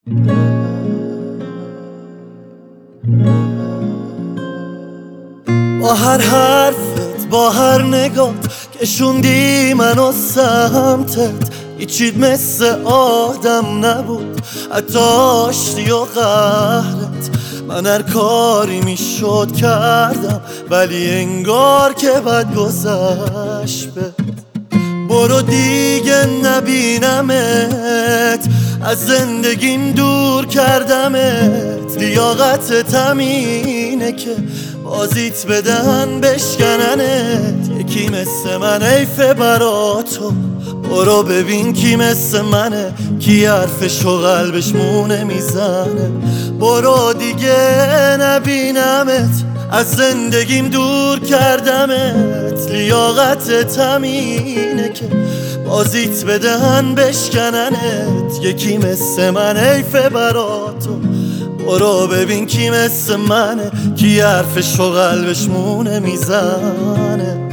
با هر حرفت، با هر نگات کشوندی منو سمتت، هیچیت مثل آدم نبود، حتی آشتی و قهرت. من هر کاری میشد کردم، ولی انگار که بد گذشت بد. برو دیگه نبینمت، از زندگیم دور کردمت. لیاقتت همینه که بازیت بدن بشکننت. یکی مثل من حیفه برا تو، برو ببین کی مثل منه، کی حرفشو قلبش مونه میزنه. برو دیگه نبینمت، از زندگیم دور کردمت. لیاقتت همینه که بازیت بدن بشکننت. یکی مثل من حیفه برا تو، برو ببین کی مثل منه، کی حرفشو قلبش مونه میزنه.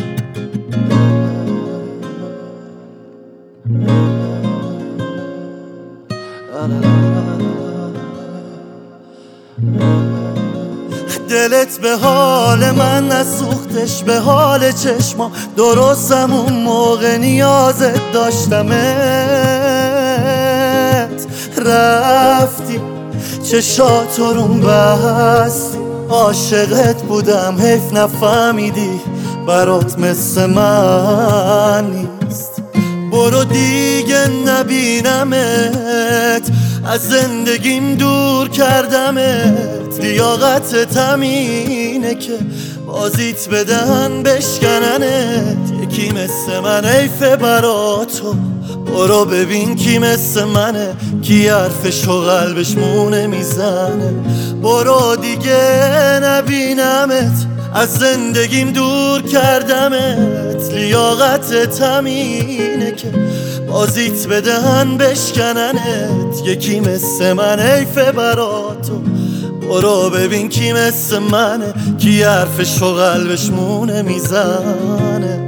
دلت به حال من نسوختش، به حال چشمام درستم اون موقع نیازت داشتمت. رفتی چشاتو روم بستی، عاشقت بودم حیف نفهمیدی، برات مثل من نیست. برو دیگه نبینمت، از زندگیم دور کردمت. لیاقتت همینه که بازیت بدن بشکننت. یکی مثل من حیفه برا تو، برو ببین کی مثل منه، کی حرفشو قلبش مونه میزنه. برو دیگه نبینمت، از زندگیم دور کردمت. لیاقتت همینه که بازیت بدن بشکننت. یکی مثل من حیفه برا تو، برو ببین کی مثل منه، کی حرفشو قلبش مونه میزنه.